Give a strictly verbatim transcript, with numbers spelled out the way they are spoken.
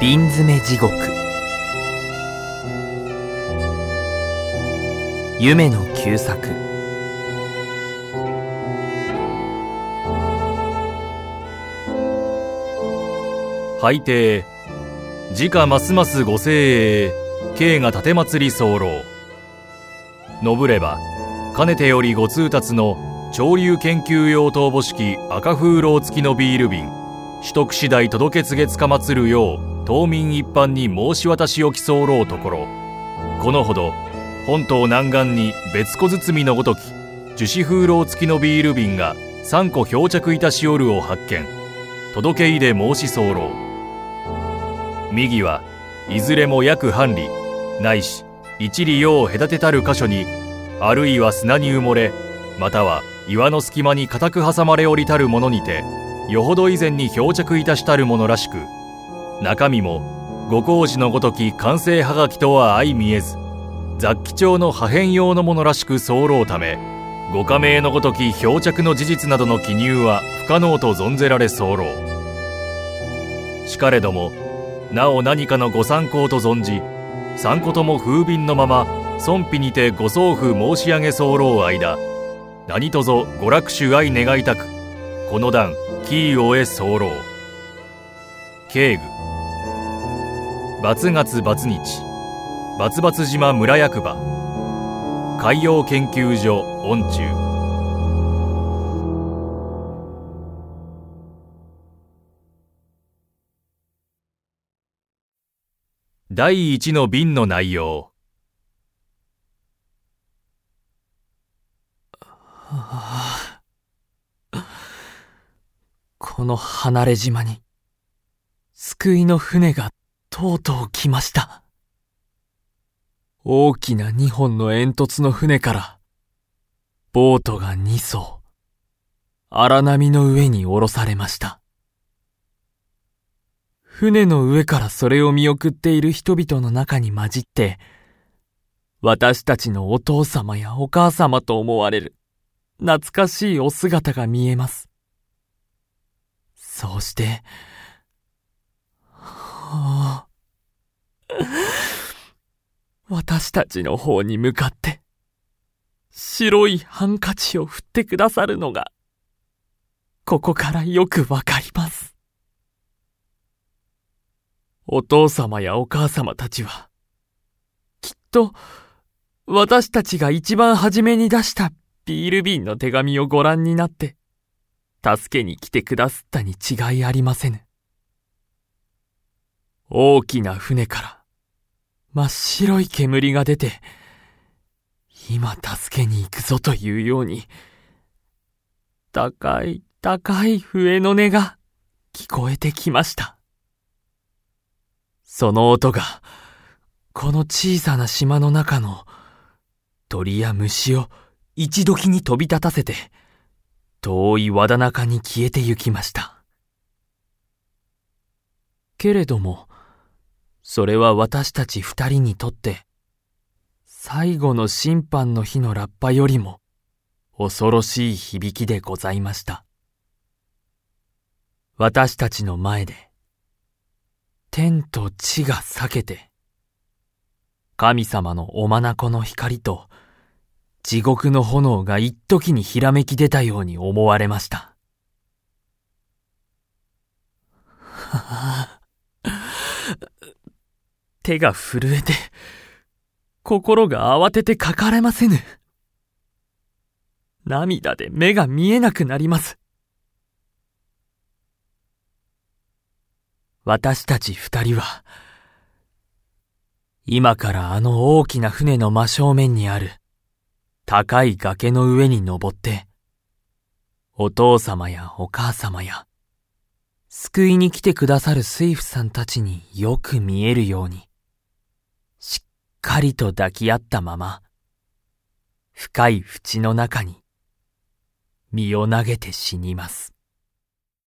瓶詰め地獄。夢の旧作。 拝啓、時価ますますご精鋭、慶が立祭り候。のぶればかねてよりご通達の潮流研究用当簿式赤風炉付きのビール瓶、取得次第届け告げつかまつるよう島民一般に申し渡しおき候ところ、このほど本島南岸に別個包みのごとき樹脂風炉付きのビール瓶がさんこ漂着いたしおるを発見。届け入れ申し候。右はいずれも約半里ないし一里を隔てたる箇所に、あるいは砂に埋もれ、または岩の隙間に固く挟まれおりたるものにて、よほど以前に漂着いたしたるものらしく、中身もご工事のごとき完成はがきとは相見えず、雑記帳の破片用のものらしく候ため、ご加盟のごとき漂着の事実などの記入は不可能と存ぜられ候。しかれどもなお何かのご参考と存じ、三個とも封便のまま尊卑にてご送付申し上げ候間、何とぞご落首相願いたく、この段キーを得候。警具バツ月バツ日、バツバツ島村役場海洋研究所音中。第一の便の内容。 はあ、この離れ島に救いの船がとうとう来ました。大きな二本の煙突の船からボートが二艘荒波の上に下ろされました。船の上からそれを見送っている人々の中に混じって、私たちのお父様やお母様と思われる懐かしいお姿が見えます。そうして、はあ、私たちの方に向かって白いハンカチを振ってくださるのが、ここからよくわかります。お父様やお母様たちは、きっと私たちが一番初めに出したビール瓶の手紙をご覧になって、助けに来てくだすったに違いありませぬ。大きな船から真っ白い煙が出て、今助けに行くぞというように、高い高い笛の音が聞こえてきました。その音が、この小さな島の中の鳥や虫を一時に飛び立たせて、遠い和田中に消えてゆきました。けれども、それは私たち二人にとって、最後の審判の日のラッパよりも恐ろしい響きでございました。私たちの前で、天と地が裂けて、神様のお眼の光と地獄の炎が一時にひらめき出たように思われました。はあ、手が震えて、心が慌ててかかれませぬ。涙で目が見えなくなります。私たち二人は、今からあの大きな船の真正面にある高い崖の上に登って、お父様やお母様や、救いに来てくださる水夫さんたちによく見えるように、しっかりと抱き合ったまま、深い淵の中に身を投げて死にます。